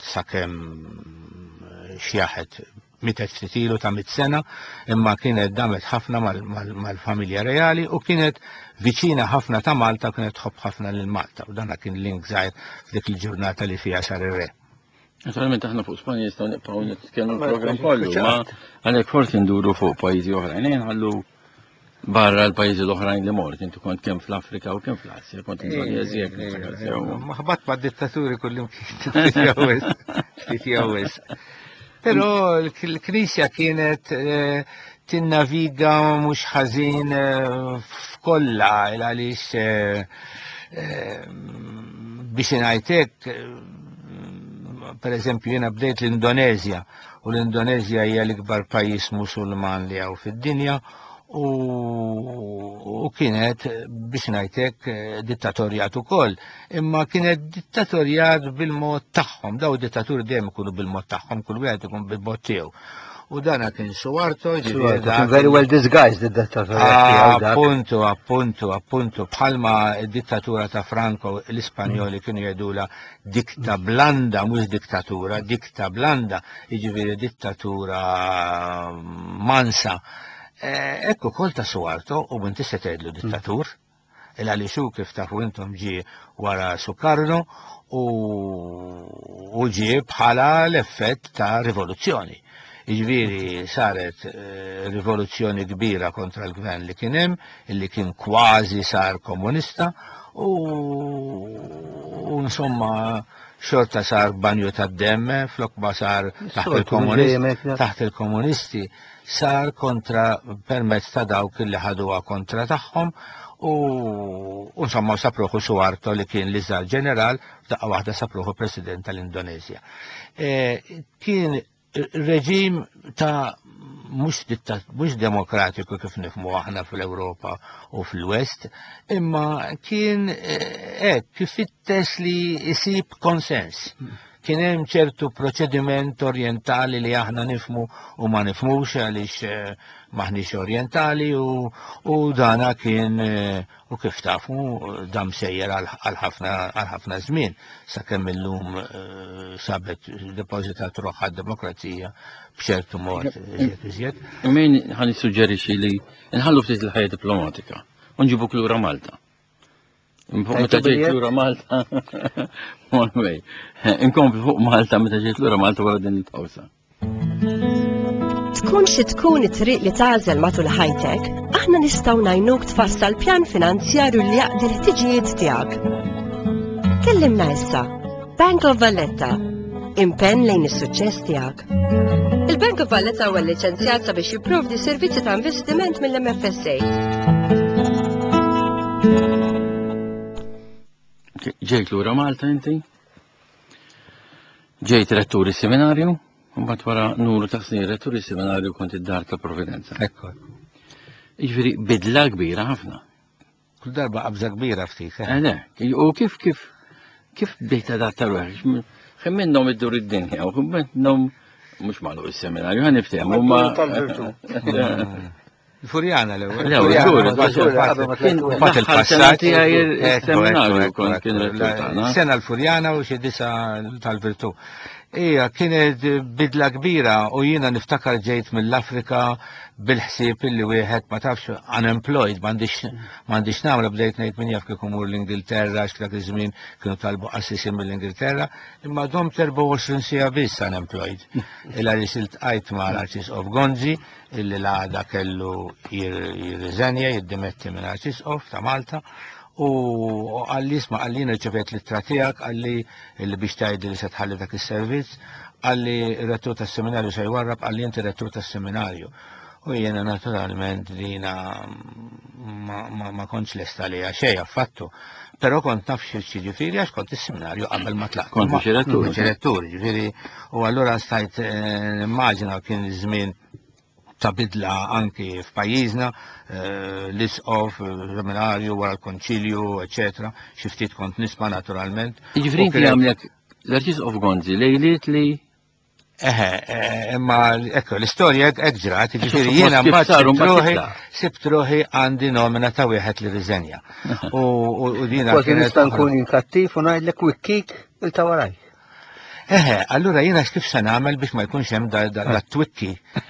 sakemm xjaħet mitet ftitilu ta' mit sena, imma kienet damet ħafna mal-familja reali u kienet viċina ħafna ta' Malta u kienet tħobb ħafna lil Malta u dana kien link żgħir f'dik il-ġurnata li fiha sar ir-re. Naturalment aħna fuq Spanja nistgħu nibqgħu nitkellmu l-programm kollu, ma għalhekk forsi nduru fuq pajjiżi oħrajn ħallu barra l-pajjiżi l-oħrajn li mort, inti kont kemm fl-Afrika u kemm fl-Asja, kont Indonezja, kemm fl-Asja. Maħbat ma' dittaturi kullim ftit jawis. Però l-Knisja kienet tinnaviga mhux ħażin f'kollha għaliex biex ngħidlek pereżempju jiena bdejt l-Indonezja u l-Indonezja hija l-ikbar pajjiż Musulman li hawn fid-dinja u kienet biex ngħidlek dittatorjat ukoll, imma kienet dittatorjat bil-mod tagħhom, daw dittaturi dejjem ikunu bil-mod tagħhom, kull wieħed ikun bil-mod tiegħu. U dana kien Suharto, very well disguised id-dittatorjat. Appuntu, appuntu, appuntu, bħalma id-dittatura ta' Franco l-Ispanjoli kienu jgħidula dikta blanda, mhux dittatura, dikta blanda, jiġifieri dittatura mansa. Ekku kol ta' Suharto u binti se tgħidlu dittatur, il għalli xu kif tafu intom ġi wara Sukarno u ġi bħala l-effett ta' rivoluzzjoni. Iġviri saret rivoluzzjoni kbira kontra l-gvern li kien hemm, illi kien kważi sar komunista u insomma xorta sar banju ta' demme, flok ma sar taħt il-komunisti sar kontra permezz ta' dawk li ħaduha kontra tagħhom u insomma sapruħu Suharto li kien l-iżgħar ġeneral f'daqqa waħda sapruħu president tal-Indonezja. Kien reġim ta' mhux demokratiku kif nifhmu aħna fl-Ewropa u fil-West, imma kien hekk kif ifittex li jsib konsens. Kien hemm ċertu proċediment orjentali li aħna nifhmu u ma nifhmux għaliex maħniex orjentali u dana kien u kif tafu dam sejjer għal ħafna żmien sakemm illum sabet depożitat ruħha d-demokrazija b'ċertu mod iżjed. Min ħan issuġġerixxi li nħallu ftit il-ħajja diplomatika u nġibuk lura Malta. Meta ġejt lura Malta, Monway, inkompli fuq Malta meta ġejt lura Malta wara din il-pawsa. Tkun xi tkun it-triq li tagħżel matul ħajtek, aħna nistgħu ngħinuk tfassal pjan finanzjarju li jaqdi l-ħtiġijiet tiegħek. Kellimna issa, Bank of Valletta, impenn lejn is-suċċess tiegħek. Il-Bank of Valletta huwa liċenzjat sabiex jipprovdi servizzi ta' investiment mill-M F S A. Ġejt lura Malta inti? Ġejt retturi seminarju, u mbagħad wara numru ta' snin retturi seminarju kont id-dar ta' Providenza. Ekku. Jiġifieri bidla kbira ħafna. Kull darba qabża kbira ftit. U kif kif kif bdejt adatta ruħek? Kemm minnhom iddur id-dinja u kemm minnhom mhux magħluq is-seminarju ħa niftehmu ma Furjana l-ewwel. Fatt il-passati seminarju kont kien rettur. Sena l-Furjana u xi disa tal-Virtu. Ija, kienet bidla kbira u jiena niftakar ġejt mill-Afrika bil-ħsieb illi wieħed ma tafx unemployed, m'għandix nagħmel bdejt ngħid min jaf kif imur l-Ingilterra għax dak iż-żmien kienu talbu qassisin mill-Ingilterra, imma dom erba' u għoxrin siegħa biss unemployed. Il għaliex iltqajt ma' l-Arċisqof Gonzi illi l-għada kellu jirriżenja, jiddimetti minn Arċisqof ta' Malta. U għalli isma' għalli nirċevet l-ittra tiegħek, għalli li biex tgħidli li se tħalli dak is-servizz, għalli r-rettur tas-seminarju se jwarrab, għalli inti rettur tas-seminarju. U jiena naturalment dina ma kontx lesta li xejn affattu. Però kont naf x'jiġifieri għax kont is-seminarju qabel ma tlaqt. Kont xi rettur. rettur, ġifieri u allura stajt nimmaġina kien żmien ta' bidla anki f'pajjiżna, l-isqof, seminarju wara l-konċilju, eċetera, xi ftit kont nisma' naturalment. Jiġifieri inti għamlek l-Arċisqof Gonzi lejliet li Eħe, imma ekku l-istorja hekk ġrat, jiġifieri jiena mbagħad sibt ruħi għandi nomina ta' wieħed li riżenja. U dina kien nista' nkun inkattiv u ngħidlek wikkik il-ta' waraj. Eħe, allura jiena x'kif se nagħmel biex ma jkunx hemm dat-twikki.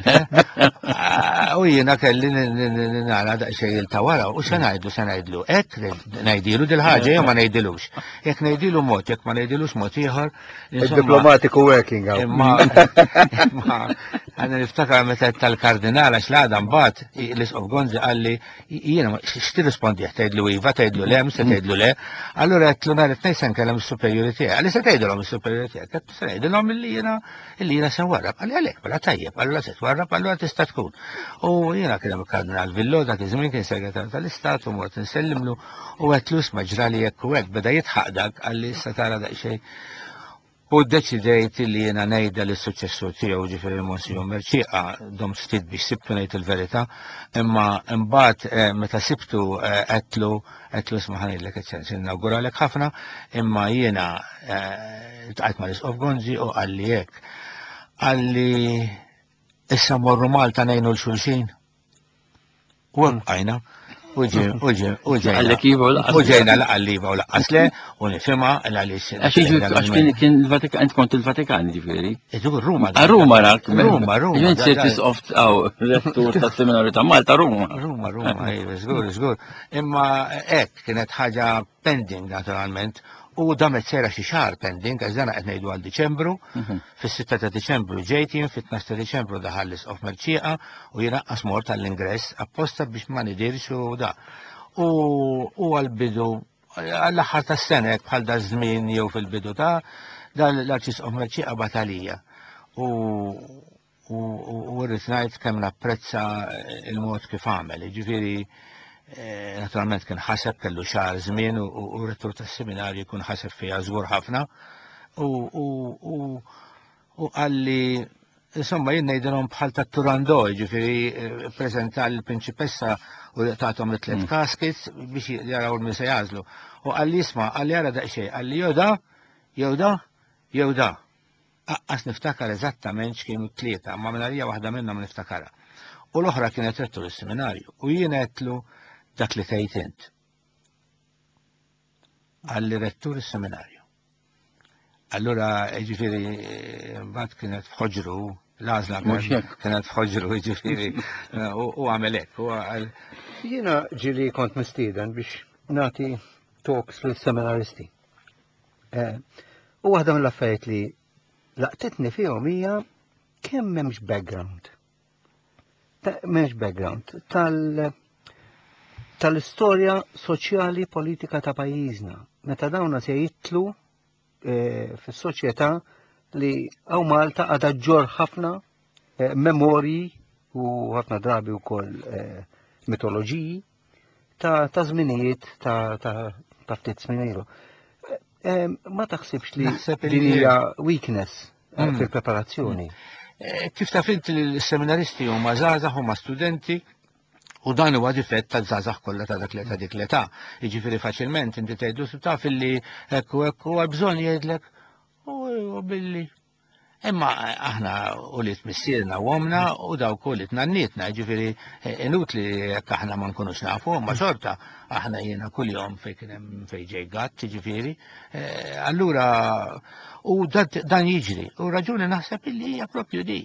U jiena kelli nara daqsxejn il-ta' wara u se ngħidu se ngħidlu hekk ngħidilu dil-ħaġa jew ma ngħidilux. Jekk ngħidilu mod, jekk ma ngħidilux mod ieħor. Diplomatiku working out. Imma Għanna niftakar meta tal-kardinal għax l-għada mbagħad l-Isqof Gonzi qal li jiena x'tirrispondi tgħidlu iva, tgħidlu le, mhux se tgħidlu le. Allura qed nhar it-tnejn se nkellem is-superjuri tiegħi. Għalli se tgħidulhom is-superjuri tiegħek, qed se ngħidulhom illi jiena illi jiena se nwarrab. Għalli għalhekk bħala tajjeb, allura se twarrab, allura tista' tkun. U jiena kien hemm il-Kardinal Villo dak iż-żmien kien segretarju tal-Istat u mort insellimlu u qed isma' ġrali hekk u hekk beda jitħaq dak għalli issa tara daqsxejn. U ddeċidejt li jiena ngħidha lis suċċessur tiegħu ġifieri Monsignor Merċieqa dom ftit biex sibtu ngħid il-verità, imma imbagħad meta sibtu qedtlu qedtlu isma' ħanidlek qed inawguralek ħafna, imma jiena iltqajt mal-Isqof Gonzi u qalli hekk. Qalli issa mmorru Malta ngħinu l xulxin. U bqajna. Uġi, uġi, uġi. Għallek iva u laqqas. Uġejna laqqa u laqqas le, u nifima l-għalix. Għax kien il-Vatikan, ent kont il-Vatikan ġifiri. Iġu Ruma. Ruma rak. Ruma, Ruma. Ġen sirtis oft għaw, rettur ta' seminarju ta' Malta, Ruma. Ruma, Ruma, żgur, żgur. Imma ek kienet ħaġa pending naturalment. U damet sera xi xahar pending, għax dana qed ngħidu għal Diċembru, fis-sitta ta' Diċembru ġejt jien, fit-tnax ta' Diċembru daħal l-Isqof Merċieqa u jien aqqas mort tal-ingress apposta biex ma nidirx u da. U għal-bidu għall-aħħar tas-sena hekk bħal da żmien jew fil-bidu ta' l-Arċisqof Merċieqa batalija. U rrid ngħid kemm napprezza il-mod kif għamel, jiġifieri naturalment kien ħaseb kellu xahar żmien u rettur tas-seminarju jkun ħaseb fiha żgur ħafna u qalli insomma jien ngħidilhom bħal tat-Turandot, jiġifieri ppreżenta l-Prinċipessa u tagħthom it-tliet caskets biex jaraw min se jażlu. U qalli isma' qalli jara daqsxejn, qalli jew da, jew da, jew da. Aqqas niftakar eżattament x'kienu t-tlieta, ma mingħajrija waħda minnhom niftakarha. U l-oħra kienet rettur is-seminarju u jien qedtlu dak li tgħid int. Għalli rettur is-seminarju. Allura ġifieri mbagħad kienet f'Ħoġru, l-għażla kienet f'Ħoġru ġifieri u għamel hekk. Jiena ġieli kont mistieden biex nagħti talks lis-seminaristi. U waħda mill-affarijiet li laqtitni fihom hija kemm m'hemmx background. M'hemmx background tal- tal-istorja soċjali politika ta' pajjiżna. Meta dawna se jitlu fis-soċjetà li hawn Malta għadha ġġorr ħafna memorji u ħafna drabi wkoll mitoloġiji ta' żminijiet ta' ftit żmien ilu. Ma taħsibx li din hija weakness fil-preparazzjoni? Kif taf inti l-seminaristi huma żgħażagħ huma studenti u dan huwa difett tal-żgħażagħ kollha ta' dak ta' dik l-età. Jiġifieri faċilment inti tgħidu taf illi hekk u hekk huwa bżonn jgħidlek u billi. Imma aħna u li tmissierna u għomna u dawk u li tnannietna, ġifieri inutli jekk aħna ma nkunux nafu, ma xorta aħna jiena kuljum fejn kien hemm fejn ġej gatt, ġifieri. Allura u dan jiġri, u raġuni naħseb illi hija proprju di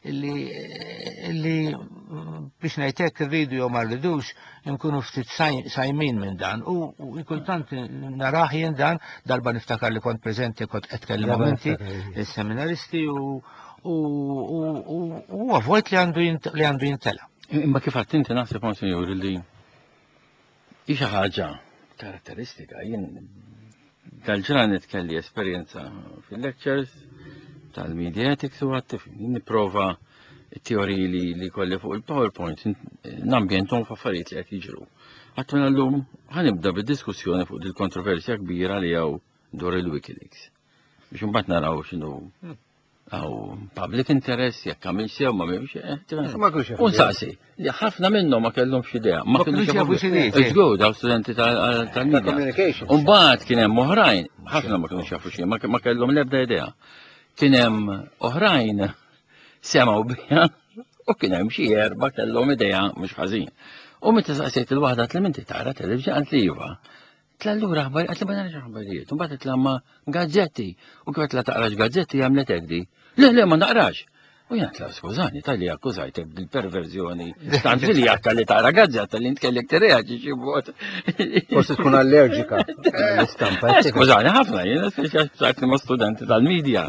illi biex ngħidlek irridu jew ma rridux nkunu ftit sajmin minn dan u kultant narah jien dan darba niftakar li kont preżenti kont qed kellimhom inti is-seminaristi u huwa vojt li għandu jintela. Imma kif għadt inti naħseb Monsignor li hi xi ħaġa karatteristika jien dal-ġranet kelli esperjenza fil-lectures tal-media ethics u għattif, niprofa teoriji li li kolli fuq il-PowerPoint, nambientum f'affarijiet li qed jiġru. Għatmen għallum ħanibda bid-diskussjoni fuq il-kontroversja kbira li għaw dwar il-Wikileaks. Biex imbagħad naraw x'inhu għaw public interest, jekk għamil sew ma m'hemmx. U nsaqsi, li ħafna minnhom ma kellhomx idea. Ma kellhomx jafu x'idea. Go daw studenti tal-media. U mbagħad kien hemm oħrajn, ħafna ma kienux jafu xejn, ma kellhom l-ebda idea. Kien hemm oħrajn semgħu biha u kien hemm xi erba' kellhom idea mhux ħażin. U meta saqsejt il-waħda tli inti tara televiġi qalt li iva. Tla allura ħbar qalt li ma narax ħbarijiet. U mbagħad tla ma gazzetti u kif tla taqrax gazzetti għamlet hekk di. Le le ma naqrax. U jien tla skużani tal-li akkużajtek bil-perverżjoni. Tant li jakka li tara gazzetta li ntkellek tireaġi xi bot. Forsi tkun allerġika l-istampa. Skużani ħafna jien speċjali ma studenti tal-medja.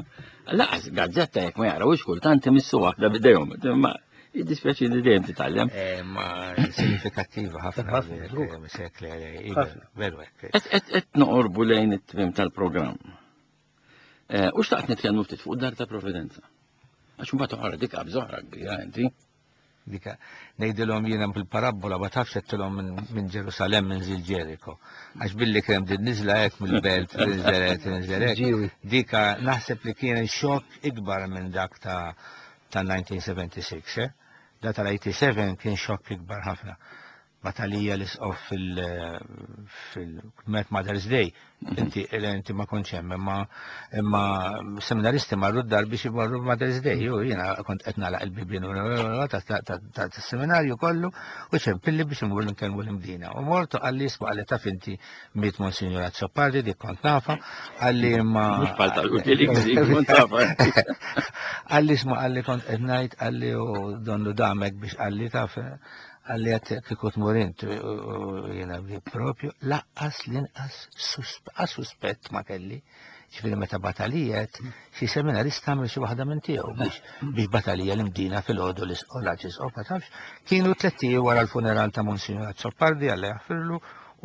Laqas gazzetta jekk ma jarawx kultant imissu waħda bidejhom, imma jiddispjaċi li dejjem titgħallem. Eh, ma sinifikattiva ħafna Ħafna, għalek, żgur. eh, sekle, eh, Ħafna. veru hekk. Qed qed qed noqorbu lejn it-tmiem tal-programm. Eh, U xtaqt nitkellmu ftit fuq dar ta' Providenza. Għax mbagħad oħra dik qabżoħra kbira inti. Dika, nejdilom jiena bil-parabola ma tafx għettilom minn Ġerusalem minn Zil Ġeriko. Għax billi krem din nizla ek mill-belt, nizleret, nizleret. Ġiwi. Dika naħseb li kien xok ikbar minn dak ta' ta' nineteen seventy-six, eh? Da tal-eighty-seven kien xok ikbar ħafna. Batalija li sqof fil- fil-Met Mother's Day. Inti inti ma konċ hemm, imma imma seminaristi marru d-dar biex imarru Mother's Day. U jiena kont qed nagħlaq il-bibien tas-seminarju kollu u ċempilli biex imur nkellmu l-imdina. U mortu għalli isma' għalli taf inti miet Monsignor Azzopardi dik kont nafa, għalli ma Mhux bħal tal-Wikileaks kont tafa. għalli isma' għalli kont qed ngħid għalli u donnu damek biex għalli taf għalli għat kikut morint u jena bi propju laqqas l-inqas suspett ma kelli ċifiri meta batalijiet xi seminarist għamil xi waħda minn tiegħu biex biex batalija l-imdina fil-ħodu l-isqolaġis u ma tafx kienu tlettiji wara l-funeral ta' Monsignor Azzopardi għalli jaffirlu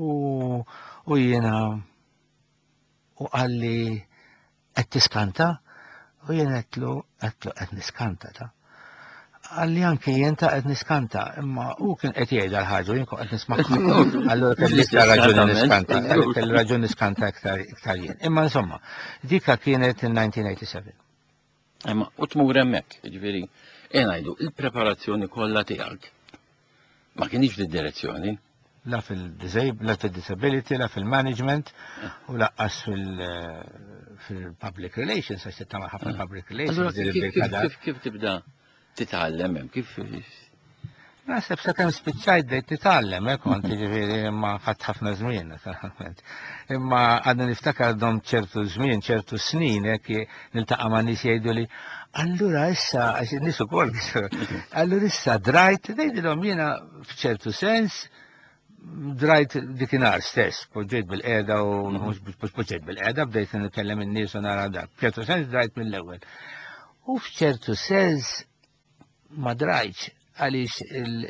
u jena u għalli qed tiskanta u jena għetlu għetlu qed niskanta ta' għalli anke jenta qed niskanta, imma u kien qed jgħid l-ħaġa u jien qed nisma'. Allura kelli raġuni niskanta, kelli raġuni niskanta iktar iktar jien. Imma insomma, dika kienet in nineteen eighty-seven. Imma u tmur hemmhekk, jiġifieri, e ngħidu il-preparazzjoni kollha tiegħek ma kienx fid-direzzjoni. La fil-disab, la fil-disability, la fil-management, u laqqas fil-public relations, għax tagħmel ħafna public Allura relations. kif kif tibda titgħallem hemm kif Naħseb sa kemm spiċċajt dejt titgħallem, hekk kont jiġifieri imma ħadd ħafna żmien naturalment. Imma għadna niftakar dom ċertu żmien, ċertu snin hekk niltaqa' ma' nies jgħiduli allura issa għax in-nies ukoll allura issa drajt ngħidilhom jiena f'ċertu sens drajt dikinhar stess, poġġejt bil-qiegħda u mhux poġġejt bil-qiegħda bdejt nitkellem in-nies u nara dak. F'ċertu sens drajt mill-ewwel. U f'ċertu sens ma drajċ għalix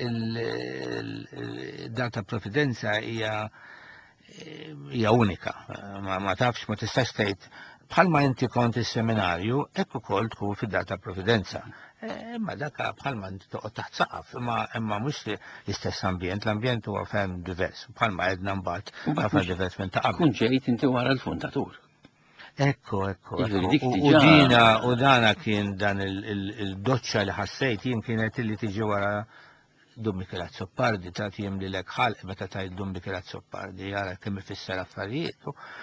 il-data Providenza hija hija unika. Ma tafx ma tistax tgħid bħalma inti kont is-seminarju hekk ukoll tkun fid-data Providenza. Imma daka bħalma inti toqgħod taħt saqaf, imma mhux l-istess ambjent, l-ambjent huwa ferm divers. Bħalma għedna mbagħad ħafna divers minn ta' qabel. kun ġejt inti wara l-fundatur. Ekku, ekku, Jiġifieri dik ekku. U diġà- dina, u dana kien dan il-doċċa li ħassejt jien kienet li tiġi wara Dum Michele Azzopardi, ta' tiem li lek ħalq meta tajt Dum Michele Azzopardi, jara kemm ifisser affarijiet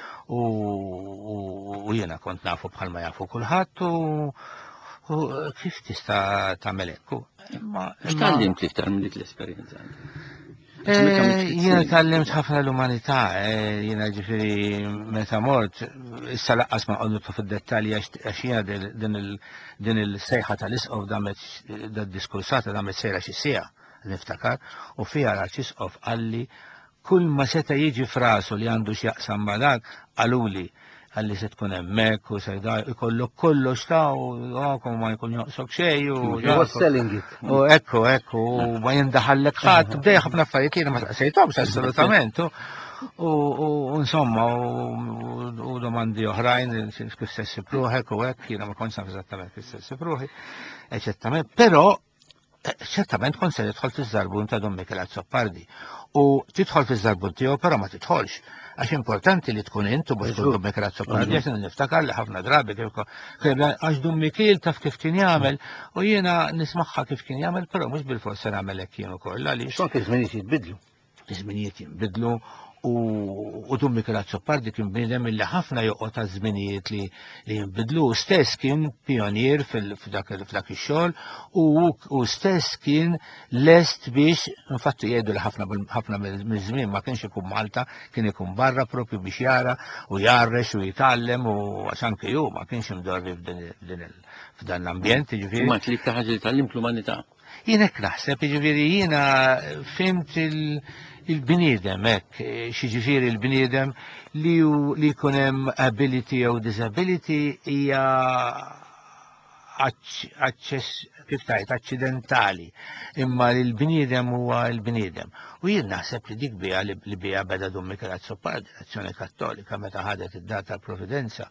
u jiena kont nafu bħalma jafu kulħadd u kif tista' tagħmel hekk. X'tallimt iktar minn dik l-esperjenza? Jiena tallimt ħafna l-umanità, jiena ġifiri meta mort, issa laqqas ma qollu fid-dettalji għax jiena din il-sejħa tal-isqof damet diskursata damet sejra xi sija niftakar u fiha ra xisqof għalli kull ma seta jiġi f'rasu li għandu x'jaqsam ma dak għaluli għalli se tkun hemmhekk u se jkollok kollox ta' u għakom ma jkun joqsok xejn u selling it. u ekku ekku u ma jindaħallek ħadd bdej ħafna affarijiet jiena ma saqsejthomx assolutament u insomma u domandi oħrajn kif stessi pruħek u hekk jiena ma kontx naf eżattament kif stessi pruħi eċettament, però ċertament kont se tidħol fiż-żarbun ta' Dum Michele Azzopardi u tidħol fiż-żarbun tiegħu però ma tidħolx. Għax importanti li tkun intu biex tkun Dum Michele Azzopardi għax niftakar li ħafna drabi għax Dum Michele taf kif kien jagħmel u jiena nismaħħa kif kien jagħmel però mhux bil-forsi nagħmel hekk jien ukoll għaliex. X'anke żminijiet jitbidlu. Iż-żminijiet jinbidlu u Dum Michele Azzopardi kien bniedem illi ħafna joqgħod ta' żminijiet li li jinbidlu stess kien pionier f'dak ix-xogħol u stess kien lest biex infatti jgħidu li ħafna miż-żmien ma kienx ikun Malta, kien ikun barra propju biex jara u jarrex u jitgħallem u għax anke hu ma kienx imdorri f'dan l-ambjent, jiġifieri. Ma tlik ta' ħaġa li tallimt l-umanità. Jien hekk naħseb, jiġifieri jiena fimt il-bniedem hekk, xiġifieri il-bniedem li jkun hemm ability jew disability hija aċċess kif tajt aċċidentali, imma l-bniedem huwa l-bniedem. U jien naħseb li dik bija li bija beda Dummi Grazzo Pardi, l-Azzjoni Kattolika meta ħadet id-data provvidenza,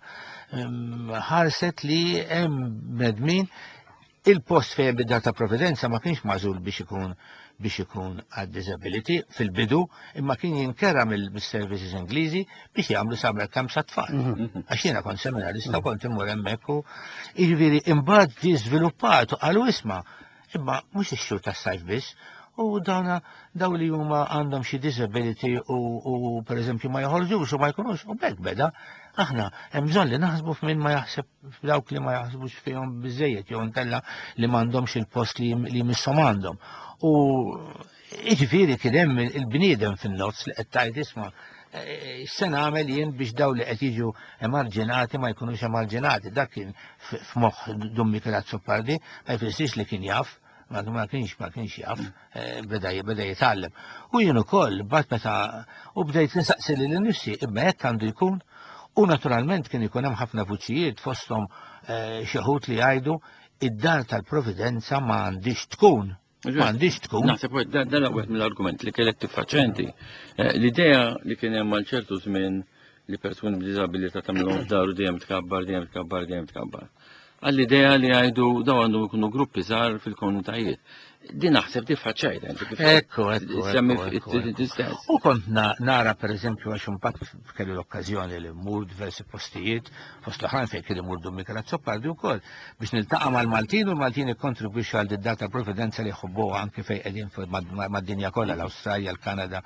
ħarset li hemm medmin il-post fejn bid-data provvidenza ma kienx mażul biex ikun biex ikun għad disability fil-bidu, imma kien jinkera mill-services Ingliżi biex jagħmlu summer camps għat-tfal. Għax jiena kont seminarista u kont immur hemmhekk u jiġifieri imbagħad ġie żviluppat u qalu isma' imma mhux ix-xhur tas-sajf biss, u dawna daw li huma għandhom xi disability u pereżempju ma joħorġux u ma jkunux u bekk beda aħna hemm bżonn li naħsbu f'min ma jaħseb f'dawk li ma jaħsbux fihom biżejjed jew nkella li m'għandhomx il-post li jmisshom għandhom. U jiġifieri kien hemm il-bniedem fin-nofs li qed tgħid isma' se nagħmel jien biex daw li qed jiġu emarġinati ma jkunux emarġinati. Dak kien f'moħħ Dummi Grazzo Pardi, ma jfissirx li kien jaf, ma kienx ma kienx jaf, beda beda jitgħallem. U jien ukoll bad meta u bdejt nisaqsi lil nifsi imma hekk għandu jkun. U naturalment kien ikun hemm ħafna vuċijiet fosthom xi ħut li jgħidu id-dar tal-Providenza ma għandix tkun. Ma għandix tkun. Naħseb dan wieħed mill-argument li kellek tiffaċenti. L-idea li kien hemm għal ċertu żmien li persuni b'diżabilità tagħmluhom f'daru dejjem tkabbar, dejjem tkabbar, dejjem tkabbar. Għall-idea li jgħidu daw għandhom ikunu gruppi żgħar fil-komunitajiet. Din naħseb tiffaċċajta. Ekku, ekku. U kont nara pereżempju għax imbagħad kelli l-okkażjoni li mmur diversi postijiet, fost oħrajn fejn kien imur Dummi Grazzo Pardi wkoll biex niltaqa' mal-Maltin u l-Maltin ikkontribwixxu għal id-data provvidenza li jħobbuha anke fejn qegħdin mad-dinja kollha l-Awstralja, l-Kanada.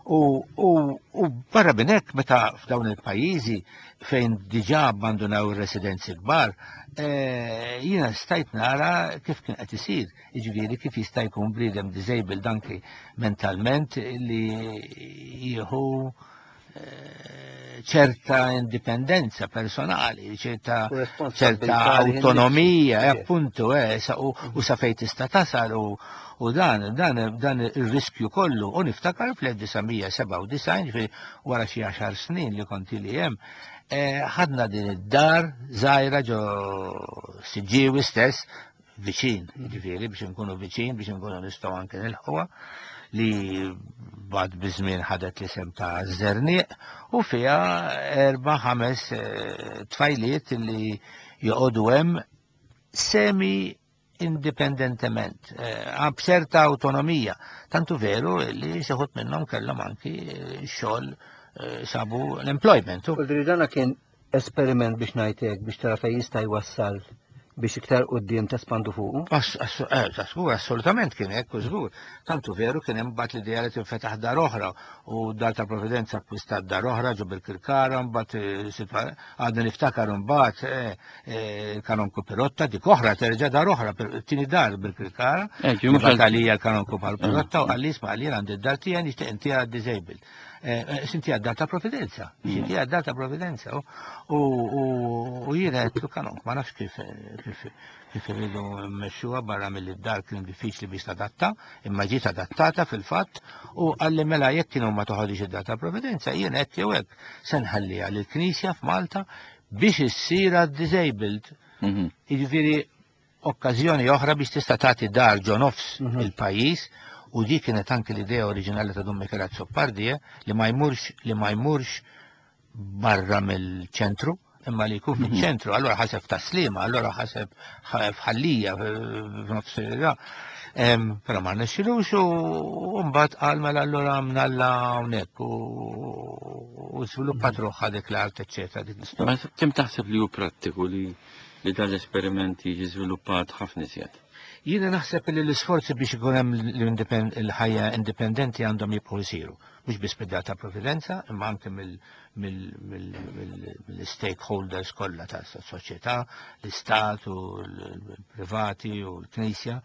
U barra minn hekk meta f'dawn il-pajjiżi fejn diġà abbandunaw ir-residenzi kbar, jiena stajt nara kif kien qed isir, jiġifieri kif jista' jkun bniedem disabled anke mentalment li jieħu ċerta indipendenza personali, ċerta ċerta autonomija, appunto, u sa fejn tista' tasal u dan dan dan ir-riskju kollu u niftakar fl-1997 wara xi għaxar snin li konti li hemm ħadna din id-dar żgħira ġo Siġġiewi stess viċin, jiġifieri biex inkunu viċin biex inkunu nistgħu anke nilħuha li bad bizmin ħadet l-isem ta' Zerniq u fiha erba' ħames tfajliet li joqogħdu hemm semi indipendentement, b'ċerta autonomija. Tantu veru li seħut minnhom kellhom anki xogħol sabu l-employment. U dana kien esperiment biex ngħidlek biex tara fejn jista' jwassal biex iktar quddiem tespandu fuqu? Żgur, assolutament kien hekk u żgur. Tantu veru kien hemm mbagħad l-idea li tinfetaħ dar oħra u dar ta' Providenza akkwistat dar oħra ġo bil-Kirkara mbagħad għadna niftakar mbagħad Kanonku Pirotta dik oħra terġa' dar oħra tieni dar bil-Kirkara. Għalija l-Kanonku Pirotta u għalli isma' għalli għandi d-dar tiegħi nixtieq intiha disabled. Sinti għaddar ta' Providenza, sinti għaddar ta' Providenza u jiena għettu Kanonk, ma nafx kif kif irridu mmexxuha barra mill-dar kien diffiċli biex tadatta, imma ġiet adattata fil-fatt u għalli mela jekk kienu ma toħodix id-dar ta' Providenza, jiena qed jew hekk se nħalliha lill-Knisja f'Malta biex issira disabled. Jiġifieri okkażjoni oħra biex tista' tagħti dar ġo nofs il-pajjiż. U dik kienet anke l-idea oriġinali ta' Dummi Grazzo Pardi li ma jmurx li ma jmurx barra mill-ċentru, imma li jkun fil-ċentru, allora ħaseb taslima, allora ħaseb f'ħallija f'nofs però ma rnexxilux u mbagħad qal mela allura mnalla hawnhekk u żviluppat ruħha dik l-art eċċetera. Kemm taħseb li hu prattiku li li dan l-esperiment jiġi żviluppat ħafna iżjed? Jiena naħseb li l-isforzi biex ikun hemm il-ħajja indipendenti għandhom jibqgħu jsiru, mhux biss bid-dar ta' Providenza, imma anke mill-stakeholders kollha tas-soċjetà, l-istat u l-privati u l-Knisja.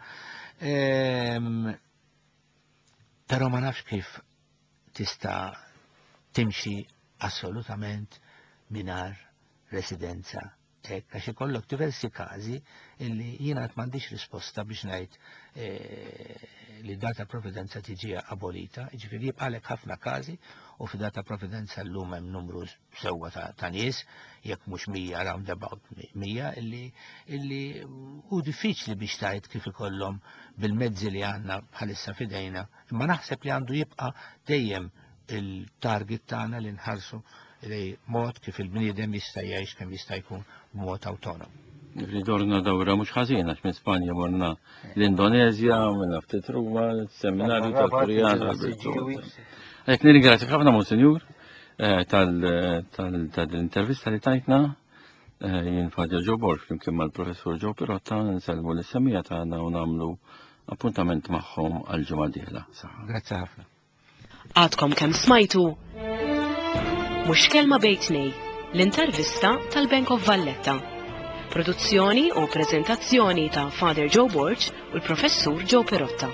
Però ma nafx kif tista' timxi assolutament mingħajr residenza hekk għax ikollok diversi każi illi jiena qed m'għandix risposta biex ngħid li data provvidenza tiġi abolita, jiġifieri jibqalek ħafna każi u fi data provvidenza llum hemm numru sewwa ta' nies jekk mhux mija round about mija illi illi hu diffiċli biex tgħid kif ikollhom bil-mezzi li għandna bħalissa fidejna, imma naħseb li għandu jibqa' dejjem il-target tagħna li nħarsu li mod kif il-bniedem jista' jgħix kemm jista' jkun b'mod autonom. Ġifri dorna dawra mhux ħażin għax minn Spanja morna l-Indonezja, minn ftit Ruma, seminarju tal-Turjan. Għek nirringrazzjak ħafna Monsenjur tal-intervista li tajtna jien Father Joe Borg flimkien mal-Professur Joe Pirotta nselmu l-semmija tagħna u nagħmlu appuntament magħhom għal-ġimgħa d-dieħla. Grazzi ħafna. Għadkom kemm smajtu mhux kelma bejtnej l-intervista tal-Bank of Valletta. Produzzjoni u prezentazzjoni ta' Father Joe Borg u l-Professur Joe Pirotta.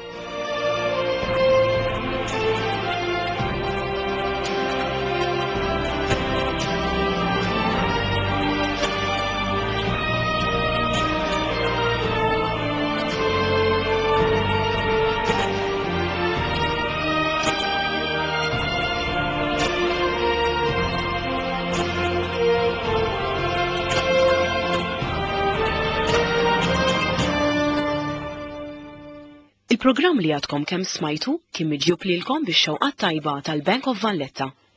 Il-programm li għadkom kemm smajtu kien miġjub lilkom bix-xewqat tajba tal-Bank of Valletta.